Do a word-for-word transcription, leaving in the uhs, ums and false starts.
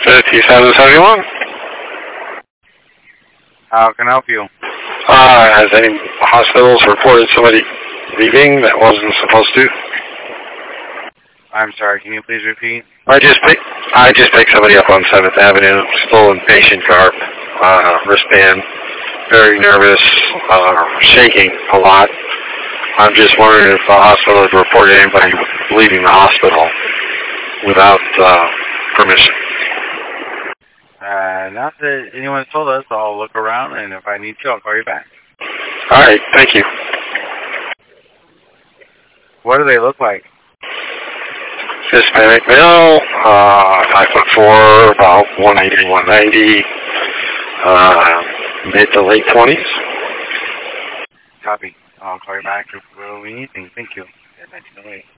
fifty-seven seventy-one. How can I help you? Uh, has any hospitals reported somebody leaving that wasn't supposed to? I'm sorry, can you please repeat? I just picked, I just picked somebody up on seventh Avenue, still in patient garb, uh, wristband, very nervous, uh, shaking a lot. I'm just wondering if the hospital has reported anybody leaving the hospital without uh, permission. Uh, not that anyone's told us. I'll look around, and if I need to, I'll call you back. All right, thank you. What do they look like? Hispanic male, uh, five foot four, about one eighty, one ninety, uh, mid to late twenties. Copy. I'll call you back if we need anything. Thank you.